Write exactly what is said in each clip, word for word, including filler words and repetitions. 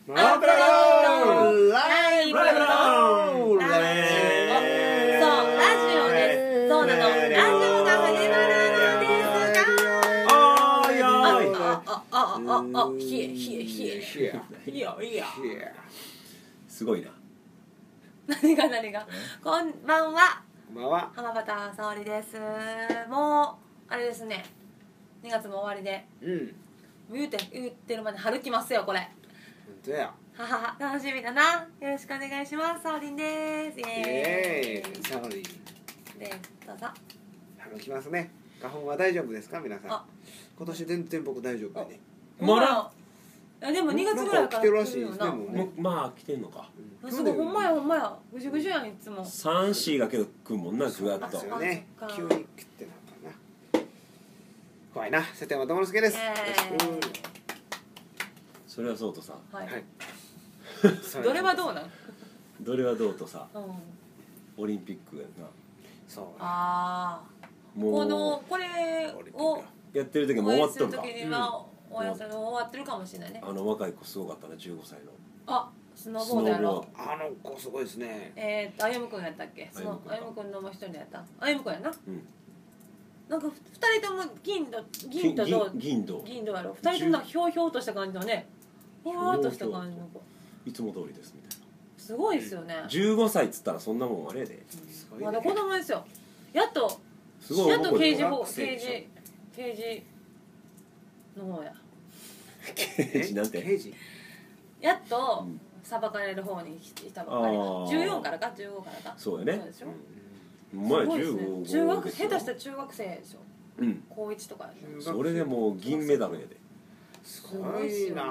マーブラロライブラロラジオそうラジオですそうなのラジオが始まるのですがおーいおーいああああああひえひえひえひえいやいやすごいな。 何が何がこんばんはこんばんは。 浜端沙織ですもうあれですねにがつも終わりでうん言うて言ってるまで春来ますよこれ本当や。 ははは楽しみだなよろしくお願いします沙織ですイイエーイエーイ。サオリンでどうぞ春来ますね。花粉は大丈夫ですか皆さん。 あ今年全然僕大丈夫やね。 まだいやでもにがつぐらいからなんか来てるらしいですね来るよもうもうまあ来てんのか。 うんなすごいほんまやほんまやぐじゅぐじゅやんいつもさん、よんがけど来るもんな、ぐわっとそうです。よねあそっか急に食ってなのかな。怖いな。瀬戸山智之介です。よえーろしそれはそうとさ、 はい、 はいくどれはどうなん、 どれはどうとさ、 うん、 オリンピックやな。 そうああもうこのこれをやってる時も応終わっとるか。 援する時には応援するの終わってるかもしれないねあの若い子すごかったな、じゅうごさいの。 あスノーボードやろスノあの子すごいですね。 えーっとあゆむくんやったっけそのああゆむくんかゆむくんのもう一人やったあゆむくんやなうん。 なんかふたりとも銀と銀と銅銀銀銅。 銀銅やろふたりともなんかひょうひょうとした感じのねひょーっとした感じの子いつも通りですみたいな。 すごいですよねじゅうごさいっつったらそんなもんあれやで。 すごいねまだ子供ですよやっとすごいやっと刑事法学生刑でしょ事刑事の方や刑事なんて。 刑事やっとうん裁かれる方に来たばっかりあーじゅうよんからかじゅうごからかそうやねそうでしょお前すごいですじゅうごね中学ですよ下手したら中学生でしょうん。 高一とかやねそれでもう銀メダルやで。 すごいな。どんな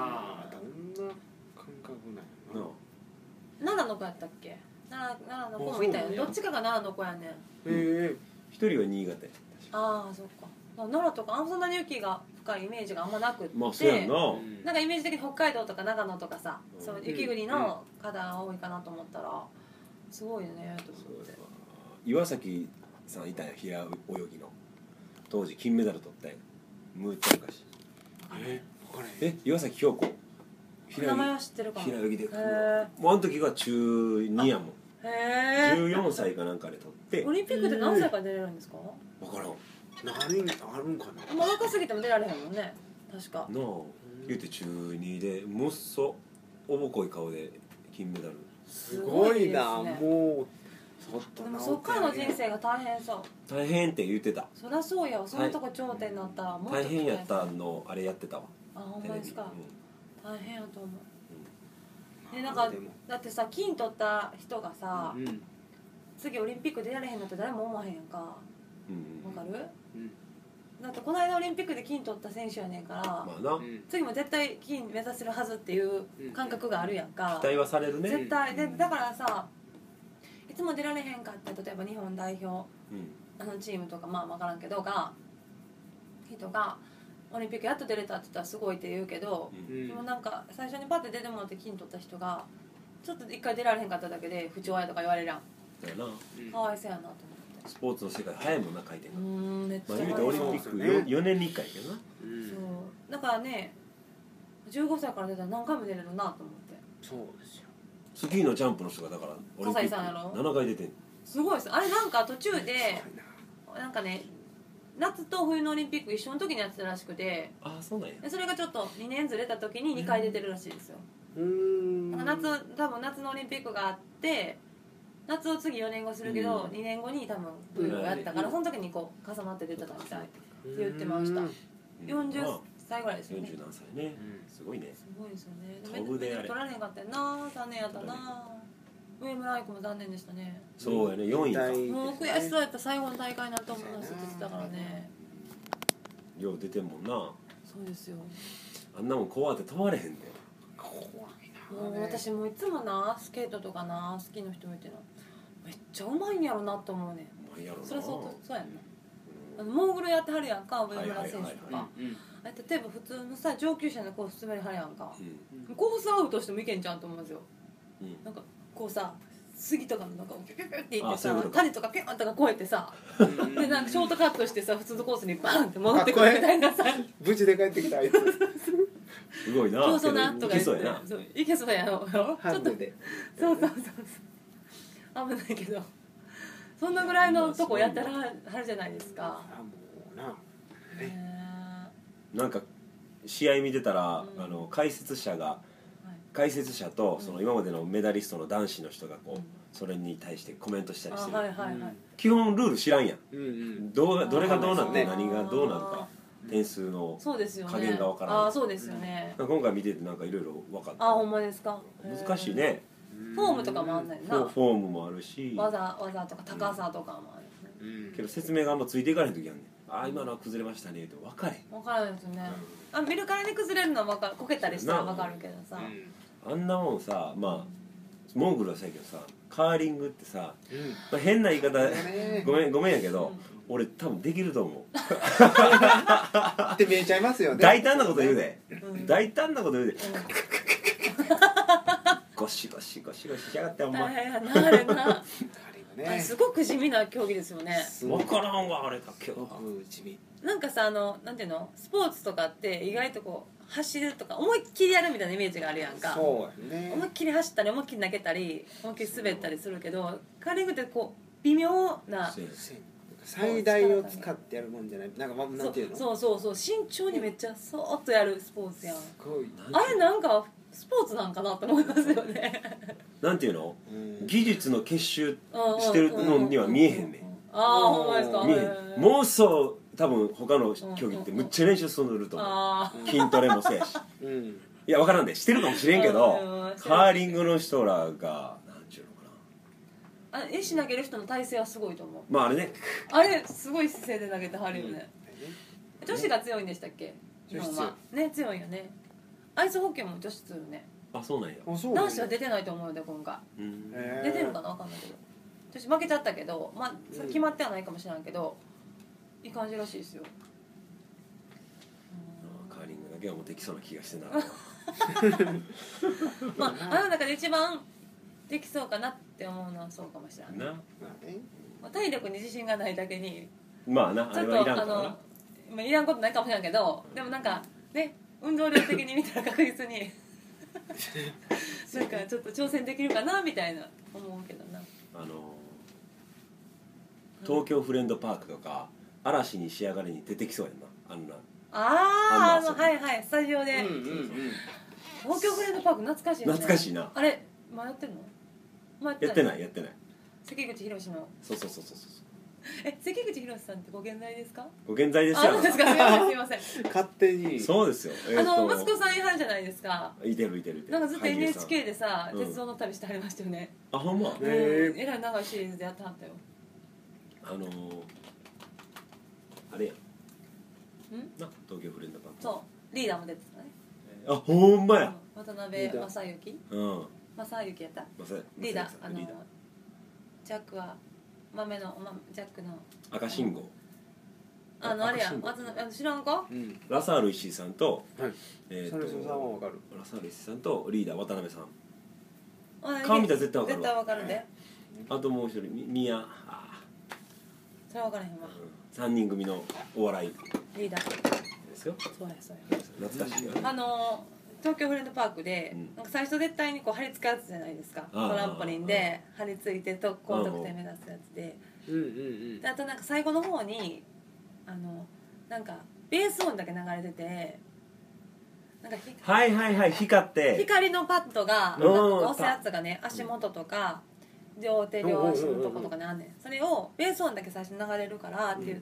感覚ななの。 奈良の子やったっけ奈良奈良の子もいたよねどっちかが奈良の子やねえ一人は新潟や。 ああそっか奈良とかあんそんなに雪が深いイメージがあんまなくってまあそうやんな。 え。 なんかイメージ的に北海道とか長野とかさ、 うんそう雪国の方が多いかなと思ったらすごいよねと思って岩崎さんいたんや、平泳ぎの当時金メダル取ったやん。むーちゃんかし。 え。これ。 え、岩崎京子平名前は泳知ってるかもぎ平泳ぎでへーもうあの時が中にやもん。 へじゅうよんさいかなんかで取ってオリンピックって何歳から出れるんですか分からんな何あるんかな。 まあ若すぎても出られへんもんね確かあ言うて中にでむっそおぼこい顔で金メダル。 すごいな。 すごいですねもうちょっとでもそっからの人生が大変そう大変って言ってた。 そりゃそうやわそんなとこ頂点になったらもっと大変やったのあれやってたわ。 あほんまですかう大変やと思うでなんかでもだってさ金取った人がさうん次オリンピック出られへんのって誰も思わへんやんかわんかるうんだってこの間オリンピックで金取った選手やねんからまあなうん次も絶対金目指せるはずっていう感覚があるやんか期待はされるね。 絶対でだからさいつも出られへんかった例えば日本代表うんあのチームとかまあ分からんけどが人がオリンピックやっと出れたって言ったらすごいって言うけど、 ううんんでもなんか最初にパッて出てもらって金取った人がちょっと一回出られへんかっただけで不調やとか言われるやんだよな。 うんかわいそうやなと思ってスポーツの世界早いもんな回転が。 うーんめっちゃまあ言うてオリンピックそうですよねよねんにいっかいやけどな。 うんそうだからねじゅうごさいから出たら何回も出れるなと思ってそうですよ。 スキーのジャンプの人がだからオリンピック葛西さんやろななかい出てん。 すごいですあれなんか途中ですごいななんかね夏と冬のオリンピック一緒の時にやってたらしくてああそうなんや。 でそれがちょっとにねんずれた時ににかい出てるらしいですようーんなんか夏多分夏のオリンピックがあって夏を次よねんごするけど、 うんにねんごに多分冬をやったから、 うんその時にこう重なって出てたみたいって言ってましたうんよんじゅっまあさいぐらいですよねよんじゅう何歳ね。 うんすごいね。 すごいですよね飛ぶであれ取られへんかったよな残念やったな上村愛子も残念でしたねそうやね、よんいか。 引退もう悔しそうやった最後の大会になると思いますって言ってたからねよう出てんもんな。 そうですよあんなもん怖って止まれへんで。 怖いなもう私もういつもなスケートとかな好きな人見てなめっちゃうまいんやろなと思うねうまいやろな。 そりゃそうそうやんなあのモーグルやってはるやんか上村選手とはいはいかうんあれ例えば普通のさ上級者のコース滑りはるやんかうんコースアウトしてもいけんじゃんと思うんですようんなんかこうさ杉とかの中をピュピュピュっていってさあそういうことか谷とかピュンとか越えてさうんでなんかショートカットしてさ普通のコースにバーンって戻ってくるみたいなさ無事で帰ってきたあいつすごいな。 競争なとか言っていけそうやな。 そういけそうやろちょっとハンデでそうそうそうそう危ないけどそんなぐらいのとこやったらはるじゃないですか。 あもうなへーなんか試合見てたら、 うんあの解説者がはい解説者とそのうん今までのメダリストの男子の人がこう、 うんそれに対してコメントしたりあしてる、 はいはいはい、 うん基本ルール知らんやん。 うんうんどうどれがどうなってあー何がどうなるか点数のそうですよね加減がわからないあそうですよね、 今回見ててなんかいろいろ分かった。 あほんまですか。 難しいね。 フォームとかもあんねんな。 フォフォームもあるし、 技技とか高さとかもあるね。 うんけど説明があんまついていかない時あるねん。ああ今のは崩れましたねって分かれへん。 分からないですよね。あ見るからに崩れるのは分かる。こけたりしたら分かるけどさ。 うんあんなもんさ、まあモーグルはそうやけどさ、カーリングってさ、 うんまあ、変な言い方ねごめんごめんやけど、俺多分できると思う。 って見えちゃいますよね。 大胆なこと言うで、 うん大胆なこと言うで、 うんゴシゴシゴシゴシしやがってほんま。 大変やなあれな。 カーリングあれね。 すごく地味な競技ですよね。 分からんわあれだけど。 僕地味。 なんかさあのなんていうのスポーツとかって意外とこう走るとか思いっきりやるみたいなイメージがあるやんか。 そうやね。 思いっきり走ったり思いっきり投げたり思いっきり滑ったりするけどカーリングってこう微妙なそうや最大を使ってやるもんじゃない。なんかまなんていうの。 そうそうそう慎重にめっちゃそーっとやるスポーツやん。 すごい。 あれなんかスポーツなんかなと思いますよね。 なんていうの、 うん技術の結集してるのには見えへんねん。 ああほんまですか。 見えへん。 へーもうそう多分他の競技ってむっちゃ練習すると思う。 あ筋トレもせやし。 うん。 いや分からんでしてるかもしれんけどうんカーリングの人らがなんちゅうのかな、 あ石投げる人の体勢はすごいと思う。 まああれね、 あれすごい姿勢で投げてはるよね。女子が強いんでしたっけ？日女子本はね強いよね。アイスホッケーも女子強いよね。 あそうなんや。 あそうなんや男子は出てないと思うよで今回。 うんへー出てるかな分かんないけど女子負けちゃったけどまあそれ決まってはないかもしれないけど、いい感じらしいですよ。 カーリングだけはもうできそうな気がしてな。 まああの中で一番できそうかなって思うのはそうかもしれない。 なまあね。 まあ体力に自信がないだけにまあなあちょっとれはいらんからな。 あのまあいらんことないかもしれないけどでもなんかね運動量的に見たら確実になんかちょっと挑戦できるかなみたいな思うけどな。 あの東京フレンドパークとか嵐に仕上がれに出てきそうやんなあんな。 ああああんなのはいはいスタジオで、 うんうんうん。 東京フレンドパーク懐かしいですね。 懐かしいな。 あれまだやってんの？まだやってないいやってない。 関口宏のそうそうそうそうそう。 え関口宏さんってご現在ですか？ ご健在ですあよ。 そうですかすみませんすみません。 勝手に。 そうですよ。えーあとの息子さん違反じゃないですか。 いてるいてるいてる。 なんかずっと エヌエイチケー俳優でさ、 うん鉄道の旅してはりましたよね。 さん。あほんま。 へーうんえらい長いシリーズでやってはったよ。 あのー、あれやんん？ な東京フレンドパーク。 そうリーダーも出てたね。 あほんまや。 渡辺リーダー正行うん。 正行やった？ まさリーダーあのリーダージャックは豆の、ま、ジャックの赤信号。 あのあれや赤信号渡辺あの知らんか？ うん。 ラサール石井さんと、 はい。 えーそれさんはわかる。 ラサール石井さんとリーダー渡辺さん。 あ顔見たら絶対わかるわ絶対わかるで。 あともう一人み宮あそれはわからへんわ。 三人組のお笑いリーダーですよ。 そうやそうや。 懐かしいよね。 あの東京フレンドパークで、 うんなんか最初絶対にこう張り付くやつじゃないですか。 ああトランポリンで張り付いてと高得点目指すやつで。 うんうんうんであとなんか最後の方にあのなんかベース音だけ流れてて、なんかひはいはいはい光って光のパッドがなんかこう押すやつがね足元とか両手両足のとことかにあんねん。それをベース音だけ最初に流れるからって言って、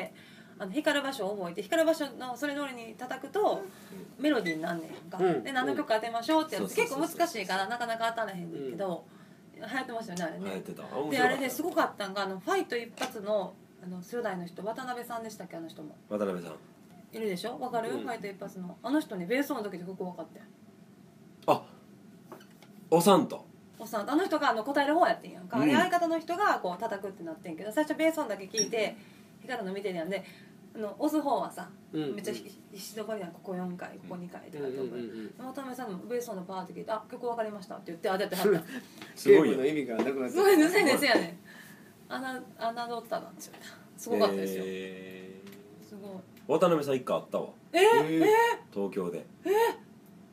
あの光る場所を覚えて光る場所のそれ通りに叩くとメロディーになんねんか、 うんで何の曲当てましょうってやつそう結構そうそうそう難しいからなかなか当たらへんねんけど、流行ってましたよねあれね。 流行ってた。あ面であ白かったれですごかったんがあのファイト一発のあの初代の人渡辺さんでしたっけあの人も渡辺さん。 いるでしょわかる、 うんファイト一発のあの人にベース音の時で曲分かってんあおさんと。 おさんあの人があの答える方やってんやんか、 うんで相方の人がこう叩くってなってんけど最初ベース音だけ聞いて光るの見てるやんであの押す方はさ、 うん。 めっちゃ必死どこにはここよんかいここにかいとかってうんうん覚えうんうん。 渡辺さんのベース音のパーって聞いて「あ曲分かりました」って言って当ててはったすごいよゲームの。意味がなくなっすごいですねですやねんあな侮ったなんですよすごかったですよ、 えすごいー渡辺さん一回あったわ。 ええーえ東京で。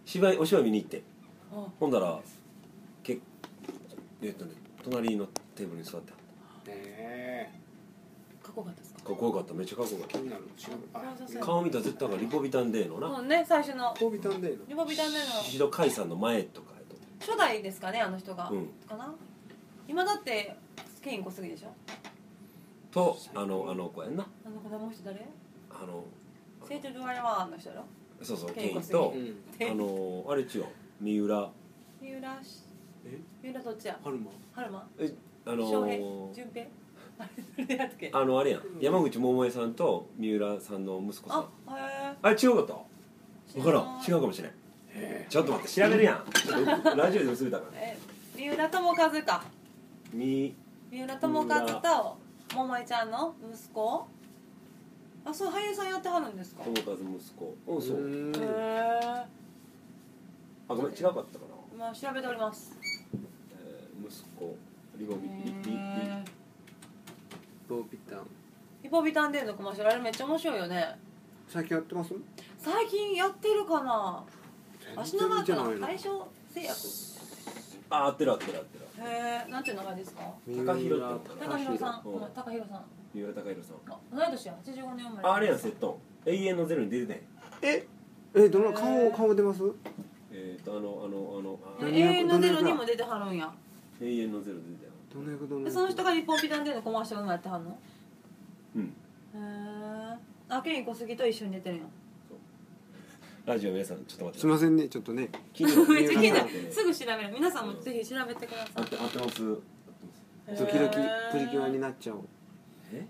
芝居お芝居見に行ってあほんだらけえっとね隣のテーブルに座ってはっえかっこよかったですか。 たかっこよかっためっちゃかっこよかっ気になる違うあそうそうた顔見たら絶対リポビタンデーのなそうね、最初のコビタンデーのリポビタンでの宍戸海さんの前とかやと初代ですかね、あの人が、 うんかな。今だってケイン小杉でしょ。 とあのあの子やんなあの子もう一人誰？ あのセイトルドワヤワーの人やろ。 そうそうケイン小杉ケインとうんあのあれちよ三浦三浦しえ三浦どっちや。 春馬春馬。 えあの翔平順平。あれ誰やっけ。 あのあれやん山口百恵さんと三浦さんの息子さんあ、へあれ違うかったえ。 分からん違うかもしれんへちょっと待って調べるやんちょっとラジオで忘れたからえ、三浦友和か。 み三浦友和と桃井ちゃんの息子。あ、そう俳優さんやってはるんですか。へ友和息子うんそうーんえ。 あごめん違うかったかな、 今調べております。 えー、息子リボビリリリへえ。 ローピタンリポビタンデーのコマーシャルあれめっちゃ面白いよね。 最近やってます最近やってるかな。足のマークじゃないのの大正製薬。 あ合ってる合ってる合ってるへえ、なんていう名前ですか。 高弘って高弘さん、 うんお前高弘さん。 三浦貴大さんあ、同い年や、はちじゅうごねん生まれ。 ああれやんセットン永遠のゼロに出てたやんええどのへ顔ー顔出ますえっ、ー、とあのあのあのあえ何永遠のゼロにも出てはるんや。 永遠のゼロ出てたよどの役どの役でその人がリポビタンデーのコマーシャルもやってはんの。 うんへえ。あ、ケイン小杉と一緒に出てるんや。 ラジオ皆さんちょっと待ってすいませんねちょっとね気になるめっちゃ気になる気になるすぐ調べる。皆さんもぜひ調べてください。 合って合ってます時々 へープリキュアになっちゃうえ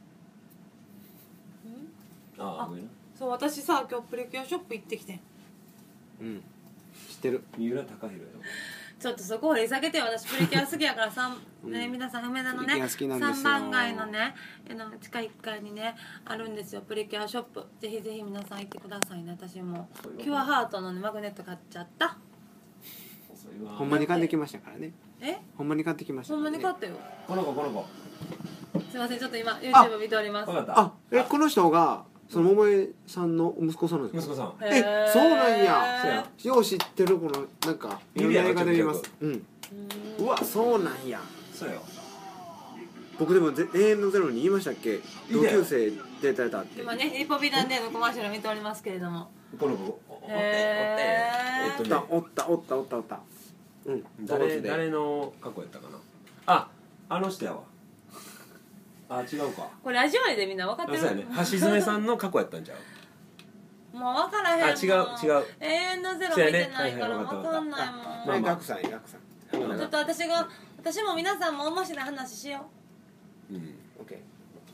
うんああごめんなそう、私さ今日プリキュアショップ行ってきてん。 うん知ってる三浦貴大やろちょっとそこ掘り下げてよ。私プリキュア好きやからさ、ね、 うん皆さん梅田のプリキュねア好きなんですよさんばん街のねあの地下いっかいにねあるんですよプリキュアショップ。ぜひぜひ皆さん行ってくださいね。私もキュアハートの、ね、マグネット買っちゃった。 遅いわほんまに買ってきましたからねえほんまに買ってきましたほんからねまに買ったよ。 この子この子すいませんちょっと今 YouTube 見ております。 分かったあえこの人がその桃江さんの息子さんなんですか息子さんえそうなんやそうやよう知ってるこのなんかいろんな映画で見ますうんうわそうなんやそうよ僕でもぜ永遠のゼロに言いましたっけ同級生出てたって今ねリポビタンデーのコマーシャル見ておりますけれども。 この子おおっておってへーえっとねおったおったおったおったおったうん誰坊主で誰の過去やったかなああの人やわあ違うかこれラジオでみんな分かってる。 あそうやね橋爪さんの過去やったんちゃうもう分からへんもん。 あ違う違う永遠のゼロ見てないから分そうやねはいはいかんないもん。 まあまあガクさんやガクさんまあちょっと私が私も皆さんも面白い話しよう。 うんオッケ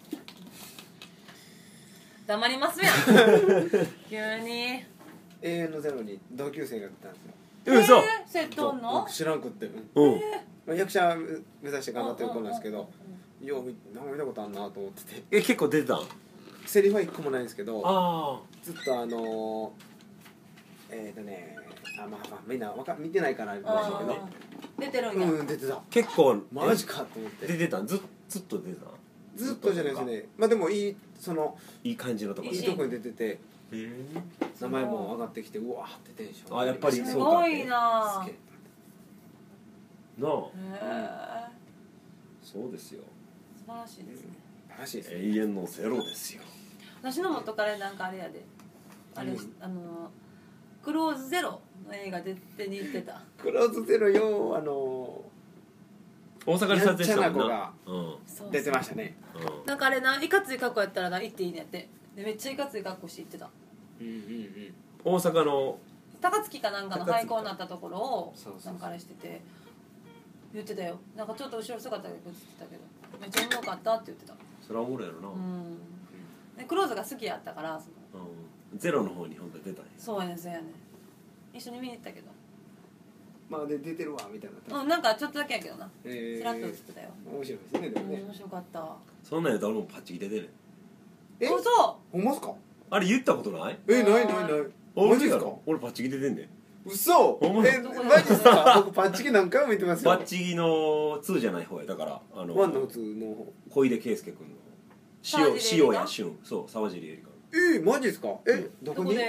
黙りますやん急に。 永遠のゼロに同級生が出たんですよ嘘えー、セットンの僕知らんくってうんうんまあ役者目指して頑張ってる子なんですけどよう見なんか見たことあるなと思っててえ結構出てたんセリフは一個もないんですけどあずっとあのー、えっ、ー、とねあまあまあみんなわか見てないからあれかもしれないけどあー出てるんや、 うん出てた結構マジかと思っ出ててたんずずっと出てたんずっとじゃないですねまあでもいいそのいい感じのとこいいとこに出ててへえ名前も上がってきてうわーってテンションあやっぱりすそうかごいなすげえなあへーそうですよ素晴らしいですね。 素晴らしいですね永遠のゼロですよ私の元彼なんかあれやであれ、 うんあのクローズゼロの映画出てに行ってた。 クローズゼロようあの大阪で撮影したもんなやうんうんそうそう出てましたねなんかあれないかつい格好やったらな行っていいねってでめっちゃいかつい格好して行ってた。 うんうんうん大阪の高槻かなんかの高槻廃校になったところをそうそうそうなんかあれしてて言ってたよ。なんかちょっと後ろ姿で映ってたけどめっちゃおもろかったって言ってた。 それはおもろいやろな、 うんでクローズが好きやったからそのうんゼロの方に本当に出たんやそうやねんそうやねん一緒に見に行ったけどまあで出てるわみたいなうんなんかちょっとだけやけどなえちらっと映ってたよ。 面白いですねでもねうん面白かった。 そんなんやったら俺もパッチギ出てるえ嘘ほんまっすかあれ言ったことないえないないない俺マジっすか俺パッチギ出てんねん嘘ほんまえマジっすか僕パッチギ何回も見てますよパッチギのツーじゃない方やだからあのワンの普通の方小出圭介君の沢尻エリカ塩塩や俊そう沢尻エリカえー、マジっすかえどこにどこで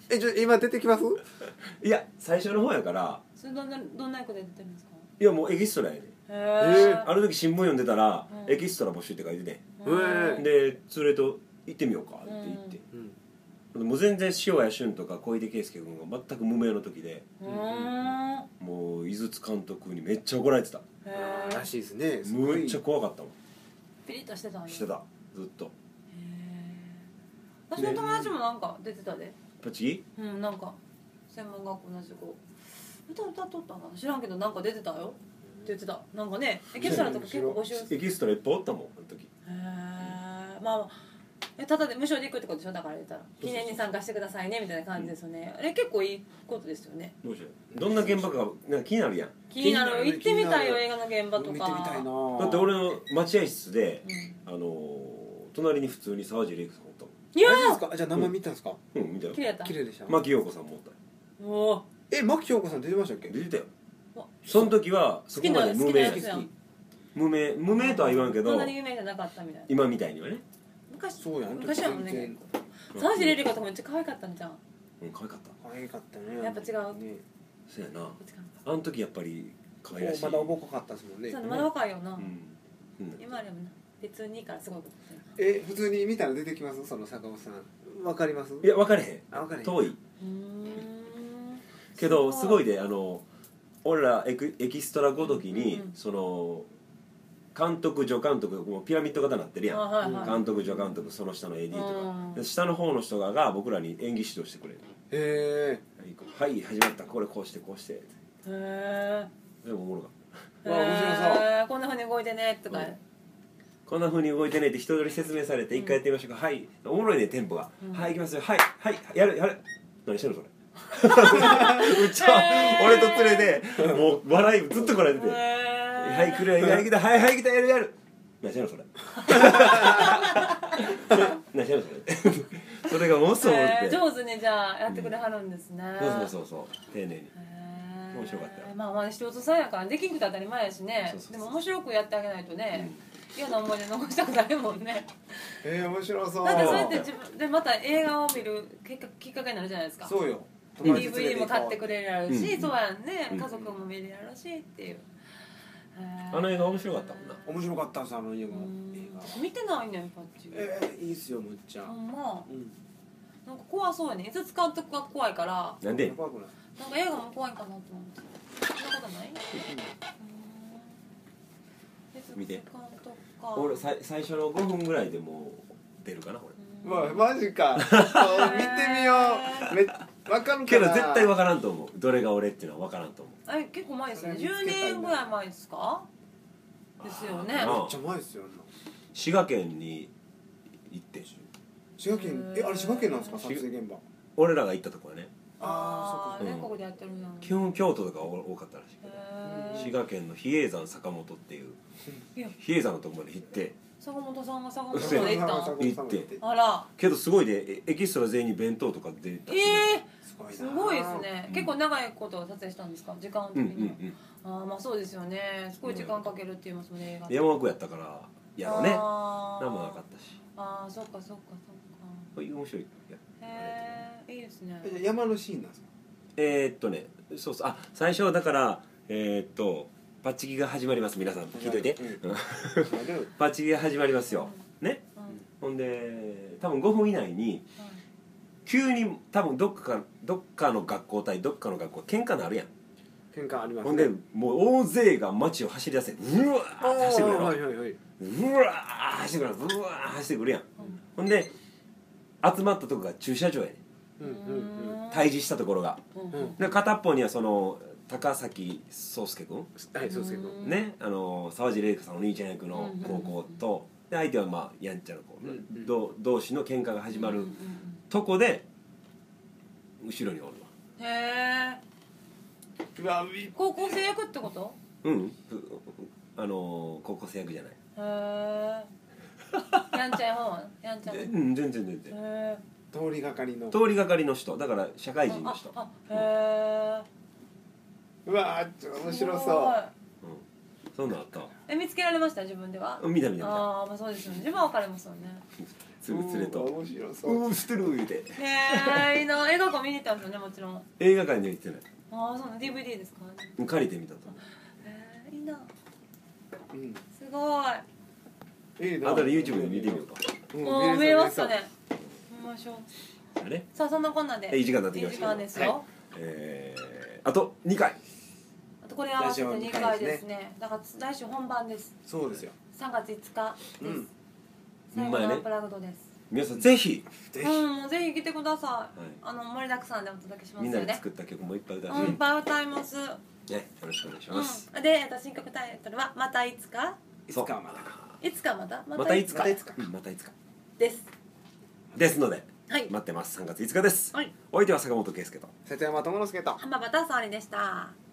えちょ今出てきます？ いや最初の方やから、 それどんなどんな役で出てるんですか？ いやもうエキストラやね。 へある時新聞読んでたら、 うんエキストラ募集って書いてて、 へえで連れと行ってみようかって言って、 うんもう全然塩谷俊とか小出圭介君が全く無名の時で、 うーんもう井筒監督にめっちゃ怒られてた。 へあーらえしいですね。すごいめっちゃ怖かったもん。 ピリッとしてたんや。 してたずっと。 へえ私の友達もなんか出てたで。 パチキうんなんか専門学校同じ子歌歌っとったんかな知らんけどなんか出てたよって言ってた。なんかねエキストラとか結構募集へエキストラいっぱいおったもんあの時。 えまあえただで無償で行くってことでしょ。だから言ったら記念に参加してくださいねみたいな感じですよね。あれ結構いいことですよね。 どうしよう。どんな現場かなんか気になるやん。 気になる。行ってみたいよ気映画の現場とか。 見てみたいな。 だって俺の待合室で、 うんあのー隣に普通に沢尻エイクさんおったもん。 いやマジですか？じゃあ名前見たんですか？ うん見たよ綺。麗やった。 綺麗でした。 牧陽子さんもおったよ。 おおえ牧京子さん出てましたっけ？ 出てたよわ。 その時はそこまで無名好きなやつやん無名無名とは言わんけどそんなに有名じゃなかったみたいな。 今みたいにはね。 昔そうやん。 昔やもんね全結構。沢尻エリカとかめっちゃ可愛かったんじゃん。 うん可愛かった。 可愛かったね。 やっぱ違うね。 そうやな。 こっちかあの時やっぱり可愛らしい。 まだおぼこかったですもんね。 そうねまだ若いよな。 うん。うん。 今あれもな別にいいからすごいことしてる。 え普通に見たら出てきます？その坂本さん。わかります？ いや分かれへあわかる。 ん。遠い。 うーんけどすごいで。 であの俺らエクエキストラごときに、 うんその監督助監督もうピラミッド型になってるやん、 あはいはい監督助監督その下の エーディー とか、 うんで下の方の人がが僕らに演技指導してくれる。 へはい始まったこれこうしてこうしてへえ。 でもおもろかった。 わ面白そうへーこんな風に動いてねとか。 うんこんな風に動いてねって一通り説明されて一回やってみましょうか、はいおもろいねテンポが、 うんはい行きますよはいはいやるやる何してんのそれうっちゃ俺と連れでもう笑いずっとこられててはい来るよはい来たはいはい来たやるやる何してんのそれ何してんのそれそれがものすごくへーて上手にじゃあやってくれはるんですね。 そうそうそうそう丁寧にへー面白かったよまあまあ素人さんやからできんくて当たり前やしね。 そうそうそうでも面白くやってあげないとね、嫌な思い出残したくないもんね。 えー面白そう。 だってそうやって自分でまた映画を見るきっかきっかけになるじゃないですか。 そうよ。 うんディーブイディー も買ってくれるやろし、 うんそうやんね、 うん家族も見れるやろしっていう。へーあの映画面白かったもんな。 面白かったんですあの映画。 うん映画私見てないねんパッチ。 えーいいっすよむっちゃほ。んまうん。 なんか怖そうやね。井筒監督が怖いからなんで怖くない。 なんか映画も怖いかなと思って。そんなことない？ 見て井筒監督か。 俺さい最初のごふんぐらいでもう出るかなこれ。 うんまあマジか。そう見てみよう。めわかるかな。 けど絶対分からんと思うどれが俺っていうのは分からんと思う。 あれ結構前ですよね。 それ 10 見つけたいな年ぐらい前ですか？ですよね。 あーめっちゃ前ですよあんな。 滋賀県に行って滋賀県えあれ滋賀県なんですか撮影現場。 俺らが行ったとこはねあああ、 うん全国でやってるんやん。 基本京都とか多かったらしい。 へー滋賀県の比叡山坂本っていういや比叡山のとこまで行って坂本さんが坂本あ。 まで行ったん。 行ってあら、 けどすごいでエキストラ全員に弁当とか出たえしえすごいな。 すごいですね。 うん結構長いこと撮影したんですか？時間的うんうんには。ああ、まあそうですよね。すごい時間かけるって言いますもんね、映画。 うん山奥やったからやろうねあー何もなかったしああ、そっかそっかそっか。 こういう面白いやへえ、いいですね。 え山のシーンなんですか。 えー、っとねそうそうあ最初だからえー、っとパッチギが始まります皆さん聞いといて、 うんうんパッチギが始まりますよねうんうんほんで多分ごふん以内に急に多分どっかどっかの学校対どっかの学校喧嘩なるやん。 喧嘩ありますね。 ほんでもう大勢が街を走り出せうわーって走ってくるやろ、 はいはいはい。 うわー走ってくるうわー走ってくるやん。ほんで集まったとこが駐車場やねんうんうんうん。 対峙したところがうんうんで片っぽにはその高崎壮介君はいそうですけど。 うんねあの沢尻玲香さんお兄ちゃん役の高校とで相手はまあやんちゃな子、 うんうんど同士の喧嘩が始まるうんうんとこで後ろにおるわへえ。 うわみ高校生役ってこと？ うんふあの高校生役じゃないへえ。やんちゃやほんやんちゃな。へうん全然全然え。 通りがかりの。 通りがかりの人だから社会人の人ああへえ。 うわちょっと面白すごいそう。 うんそんなんあったわえ見つけられました自分では？ 見た見た見たああまあそうですよね自分は分かりますよね。 すぐ連れと面白そううー知ってる言うてへえいいな映画館見に行ったんですよねもちろん。 映画館には行ってないああそうなの ディーブイディー ですか？ 借りてみたとへえいいなうんすごい。 いいなあとで YouTube で見てみようかうんもう見えましたね。見ましょう。 あれさあそんなこんなんでいい時間になってきまいい時した間ですよ。 はえーあとにかいあとこれ合わせてにかいですね。だから来週本番です。 そうですよさんがついつかです。 うん最後のアンプラグドです。 皆さんぜひぜひうんもうぜひ来てください。 はいあの盛りだくさんでお届けしますみんよね。 なで作った曲もいっぱい歌うしうんいっねぱい歌います。 よろしくお願いしますうん、で、えっと、新曲タイトルは「またいつか」 いつかはまだかいつかまたまたいつかまたいつかうんまたいつかです。 ですのではい待ってますさんがついつかですはいお相手は坂本圭介と瀬戸山智之介と浜端沙織でした。